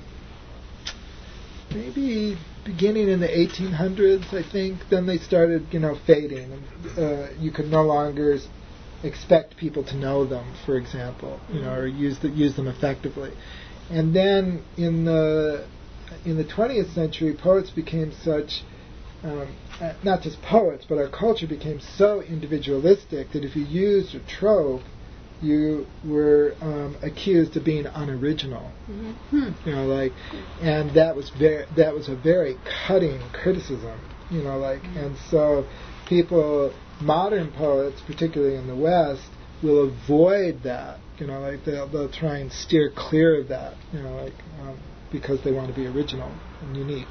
maybe beginning in the 1800s, I think. Then they started, you know, fading, and you could no longer expect people to know them, for example, you know, or use them effectively. And then in the 20th century, poets became such. Not just poets, but our culture became so individualistic that if you used a trope, you were accused of being unoriginal. Mm-hmm. You know, like, and that was a very cutting criticism. You know, like, and so modern poets, particularly in the West, will avoid that. You know, like they'll try and steer clear of that. You know, like because they want to be original and unique.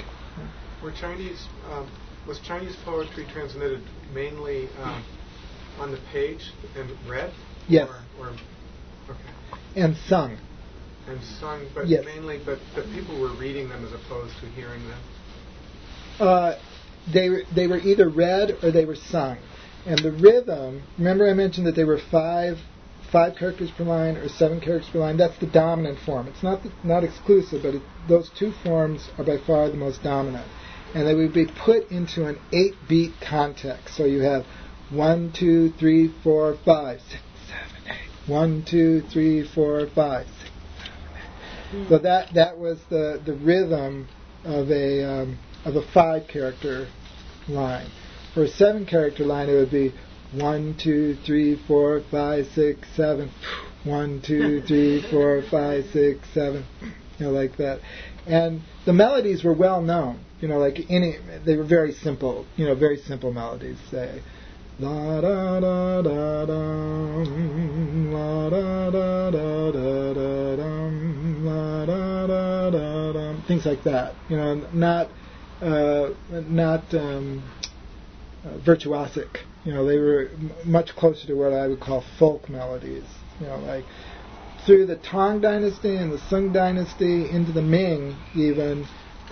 Was Chinese poetry transmitted mainly on the page and read? Yes. Okay. And sung. And sung, but yes. Mainly, but people were reading them as opposed to hearing them? They were either read or they were sung. And the rhythm, remember I mentioned that they were five characters per line or 7 characters per line. That's the dominant form. It's not exclusive, but those two forms are by far the most dominant. And they would be put into an 8-beat context. So you have 1, 2, 3, 4, 5, 6, 7, 8. 1, 2, 3, 4, 5, 6, 7, 8. So that was the rhythm of a 5-character line. For a 7-character line, it would be 1, 2, 3, 4, 5, 6, 7. 1, 2, 3, 4, 5, 6, 7. You know, like that. And the melodies were well known. You know, like they were very simple. You know, very simple melodies. Say, la da da da dum, la da da da da da dum, la da da da dum. Things like that. You know, not virtuosic. You know, they were much closer to what I would call folk melodies. You know, like through the Tang Dynasty and the Sung Dynasty into the Ming, even.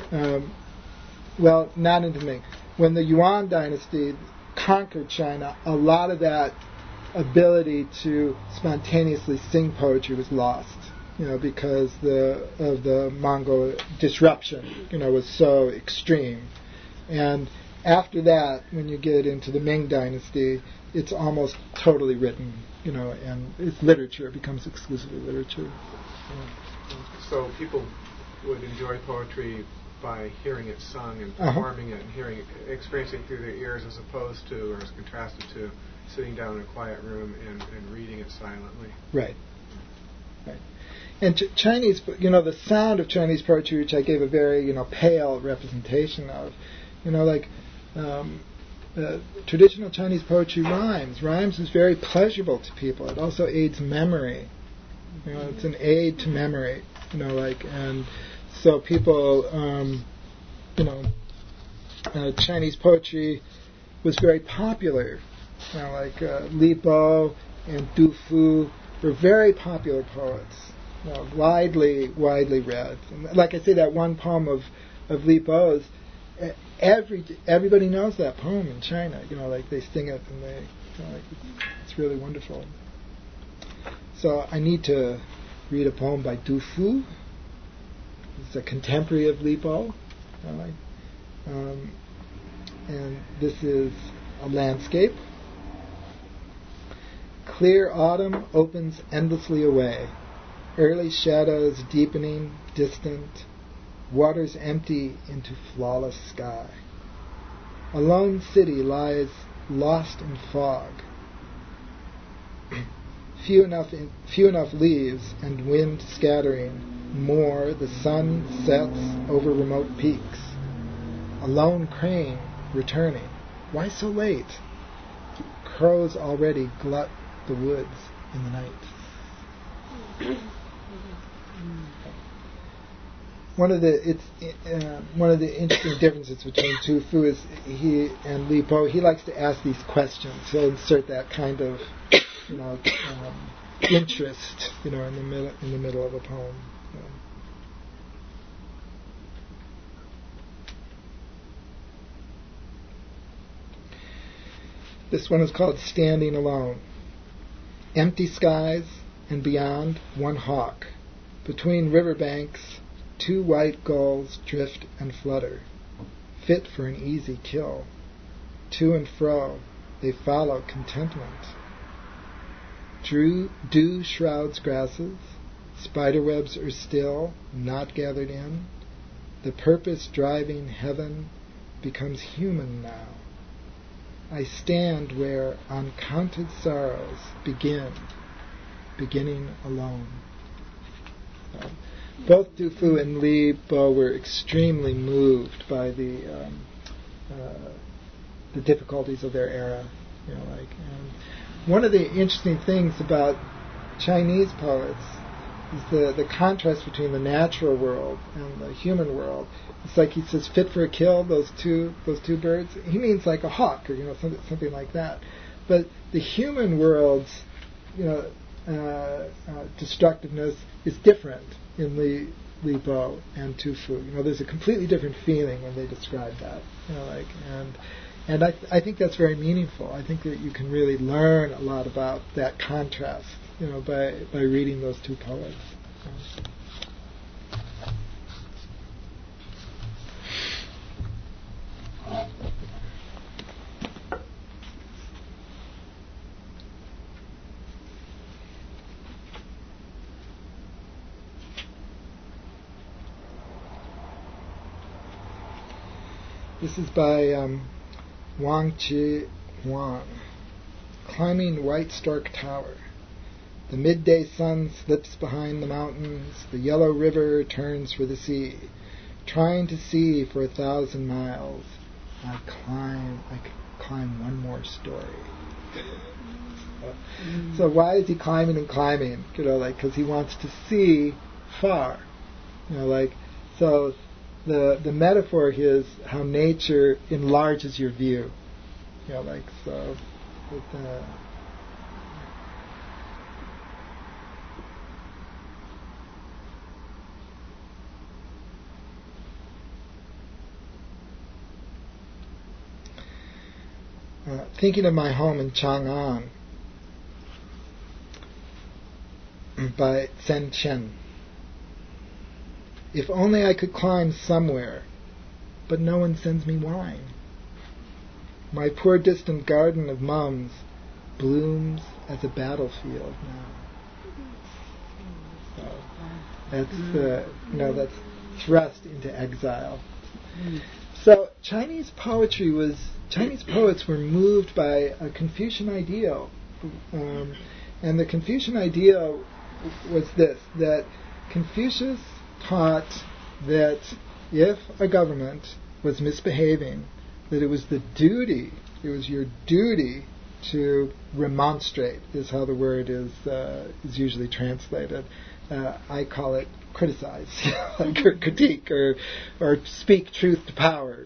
Well, not into Ming. When the Yuan Dynasty conquered China, a lot of that ability to spontaneously sing poetry was lost. You know, because of the Mongol disruption. You know, was so extreme. And after that, when you get into the Ming Dynasty, it's almost totally written, you know, and it's literature. It becomes exclusively literature. So people would enjoy poetry by hearing it sung and performing it and experiencing it through their ears as opposed to, or as contrasted to, sitting down in a quiet room and reading it silently. Right. And Chinese, you know, the sound of Chinese poetry, which I gave a very, you know, pale representation of, you know, like traditional Chinese poetry rhymes. Rhymes is very pleasurable to people. It also aids memory. You know, it's an aid to memory. You know, like, and so people, you know, Chinese poetry was very popular. You know, like Li Po and Du Fu were very popular poets. You know, widely read. And like I say, that one poem of Li Po's, everybody knows that poem in China. You know, like they sing it and they, you know, like it's really wonderful. So I need to read a poem by Du Fu. He's a contemporary of Li Po. And this is a landscape. Clear autumn opens endlessly away. Early shadows deepening, distant. Waters empty into flawless sky. A lone city lies lost in fog. Few enough leaves and wind scattering. More, the sun sets over remote peaks. A lone crane returning. Why so late? Crows already glut the woods in the night. One of the interesting differences between Tu Fu is he and Li Po. He likes to ask these questions. He'll insert that kind of, interest, in the middle of a poem. This one is called Standing Alone. Empty skies, and beyond, one hawk. Between riverbanks, 2 white gulls drift and flutter, fit for an easy kill. To and fro, they follow contentment. Dew shrouds grasses, spiderwebs are still, not gathered in. The purpose driving heaven becomes human now. I stand where uncounted sorrows begin, beginning alone. Both Du Fu and Li Po were extremely moved by the difficulties of their era. And one of the interesting things about Chinese poets is the contrast between the natural world and the human world. It's like he says, fit for a kill, those two birds. He means like a hawk or something like that. But the human world's destructiveness is different in Li Po and Tu Fu. There's a completely different feeling when they describe that. And I think that's very meaningful. I think that you can really learn a lot about that contrast, by reading those two poets. This is by Wang Chi Huang. Climbing White Stork Tower. The midday sun slips behind the mountains. The yellow river turns for the sea. Trying to see for 1,000 miles. I climb one more story. So why is he climbing and climbing? Because he wants to see far. So the metaphor is how nature enlarges your view. Thinking of My Home in Chang'an by Sen Chen. If only I could climb somewhere, but no one sends me wine. My poor distant garden of mums blooms as a battlefield now. So that's thrust into exile. So Chinese poets were moved by a Confucian ideal, and the Confucian ideal was this: that Confucius taught that if a government was misbehaving, that it was your duty to remonstrate, is how the word is usually translated. I call it criticize, or critique, or speak truth to power,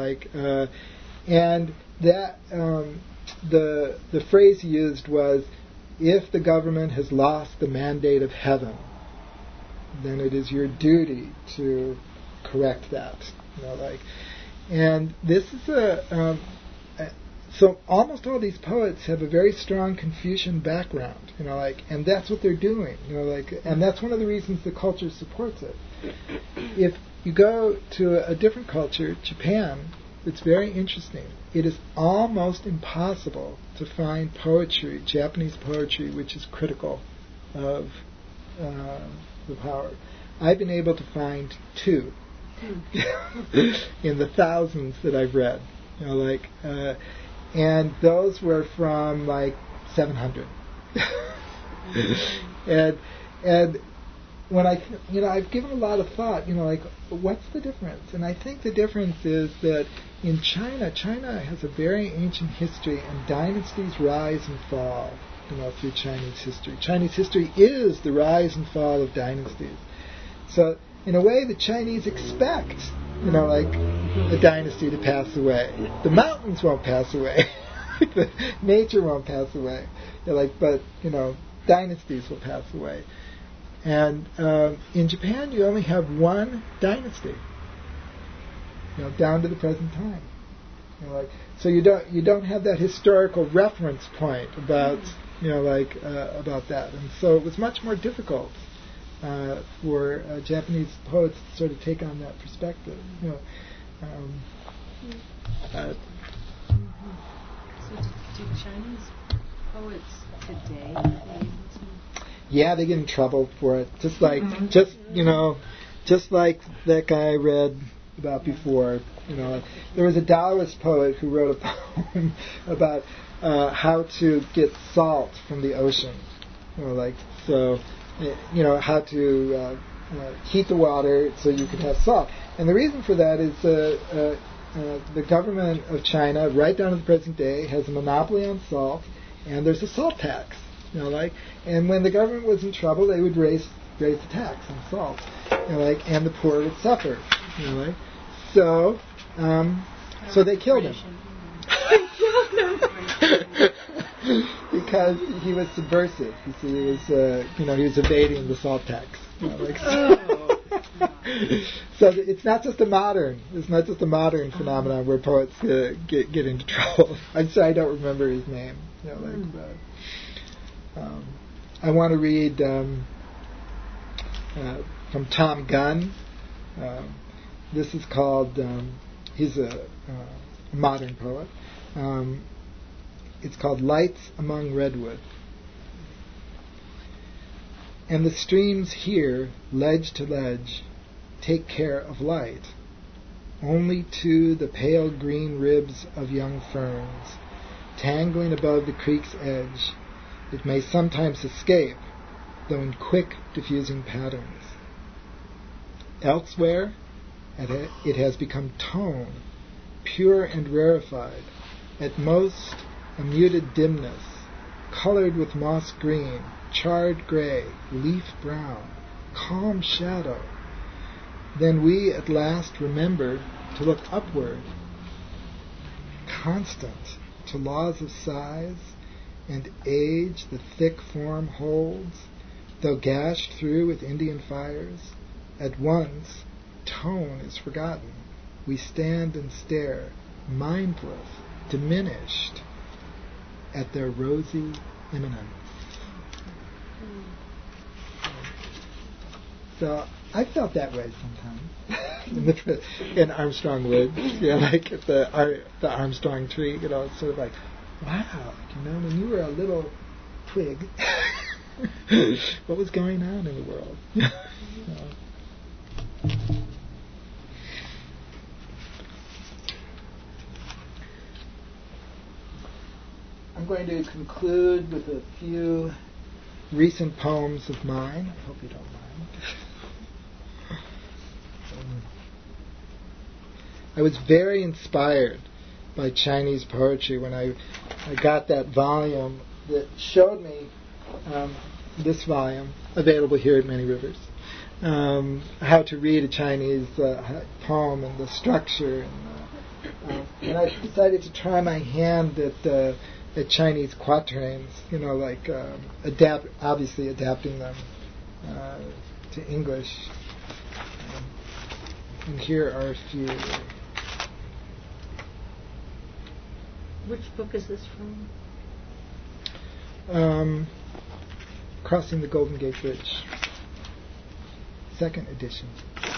and that the phrase he used was, if the government has lost the mandate of heaven, then it is your duty to correct that. And this is So almost all these poets have a very strong Confucian background, and that's what they're doing, and that's one of the reasons the culture supports it. If you go to a different culture, Japan, it's very interesting. It is almost impossible to find poetry, Japanese poetry, which is critical of the power. I've been able to find 2 in the thousands that I've read, and those were from 700. and when I've given a lot of thought, what's the difference? And I think the difference is that in China has a very ancient history, and dynasties rise and fall, through Chinese history. Chinese history is the rise and fall of dynasties. So, in a way, the Chinese expect, a dynasty to pass away. The mountains won't pass away. Nature won't pass away. But dynasties will pass away. And in Japan, you only have one dynasty, down to the present time. So you don't have that historical reference point about about that, and so it was much more difficult for Japanese poets to sort of take on that perspective. So do Chinese poets today be able to? Yeah, they get in trouble for it. Just like that guy I read about before. There was a Taoist poet who wrote a poem about how to get salt from the ocean. How to heat the water so you could have salt. And the reason for that is the government of China, right down to the present day, has a monopoly on salt, and there's a salt tax. And when the government was in trouble, they would raise the tax on salt, and the poor would suffer. So they killed him. Because he was subversive. You see, he was evading the salt tax. So it's not just a modern phenomenon where poets get into trouble. I'm sorry, I don't remember his name. I want to read from Tom Gunn. This is called. He's a modern poet. It's called Lights Among Redwood. And the streams here, ledge to ledge, take care of light. Only to the pale green ribs of young ferns, tangling above the creek's edge, it may sometimes escape, though in quick, diffusing patterns. Elsewhere, it has become tone, pure and rarefied, at most a muted dimness, colored with moss green, charred gray, leaf brown, calm shadow. Then we at last remember to look upward, constant to laws of size and age the thick form holds, though gashed through with Indian fires. At once tone is forgotten. We stand and stare, mindless, diminished, at their rosy imminence. So I felt that way sometimes in Armstrong Woods, like at the Armstrong tree. It's sort of like, wow, when you were a little twig, what was going on in the world? I'm going to conclude with a few recent poems of mine. I hope you don't mind. I was very inspired by Chinese poetry when I got that volume that showed me this volume, available here at Many Rivers, how to read a Chinese poem and the structure. And I decided to try my hand at Chinese quatrains, obviously adapting them to English. And here are a few. Which book is this from? Crossing the Golden Gate Bridge. 2nd edition.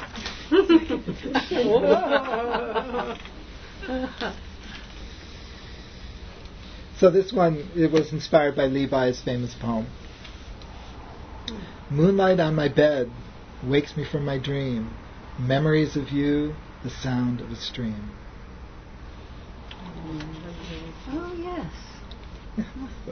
So this one, it was inspired by Levi's famous poem. Moonlight on my bed wakes me from my dream. Memories of you, the sound of a stream. Oh, yes. So.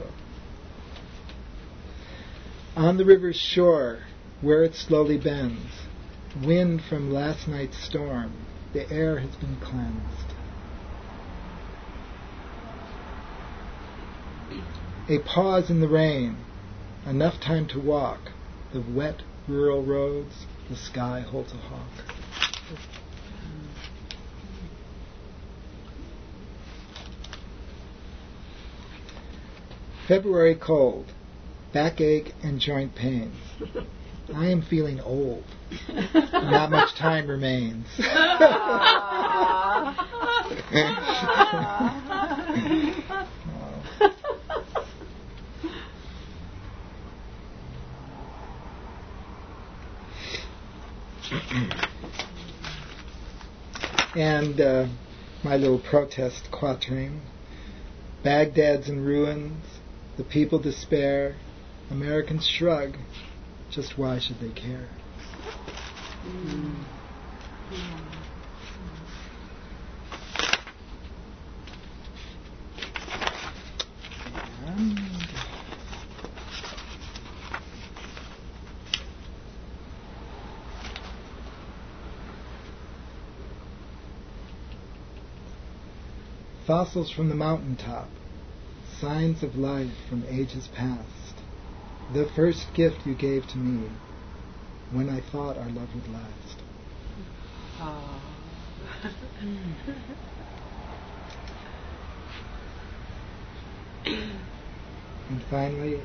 On the river's shore, where it slowly bends, wind from last night's storm, the air has been cleansed. A pause in the rain, enough time to walk, the wet rural roads, the sky holds a hawk. February cold, backache and joint pains. I am feeling old. Not much time remains. And my little protest quatrain. Baghdad's in ruins, the people despair, Americans shrug, just why should they care? Fossils from the mountaintop, signs of life from ages past, the first gift you gave to me when I thought our love would last. And finally,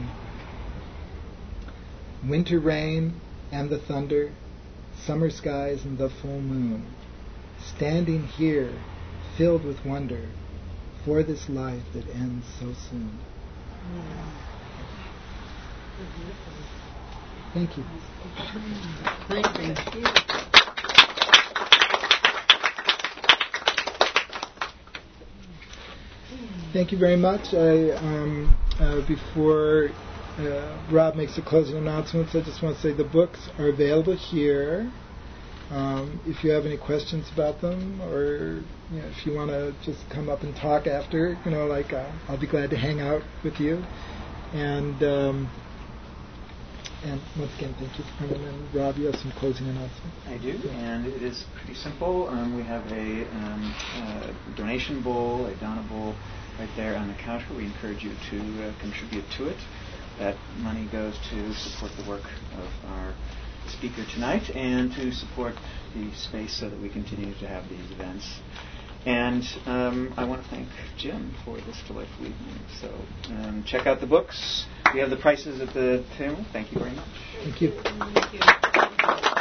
winter rain and the thunder, summer skies and the full moon, standing here filled with wonder for this life that ends so soon. Thank you. Thank you. Thank you very much. Before Rob makes the closing announcements, I just want to say the books are available here. If you have any questions about them, or if you want to just come up and talk after, I'll be glad to hang out with you. And once again, thank you for coming. And Rob, you have some closing announcements. I do, and it is pretty simple. We have a donation bowl, a Donna bowl, right there on the counter. We encourage you to contribute to it. That money goes to support the work of our speaker tonight and to support the space so that we continue to have these events. And I want to thank Jim for this delightful evening. So check out the books. We have the prices at the table. Thank you very much. Thank you. Thank you.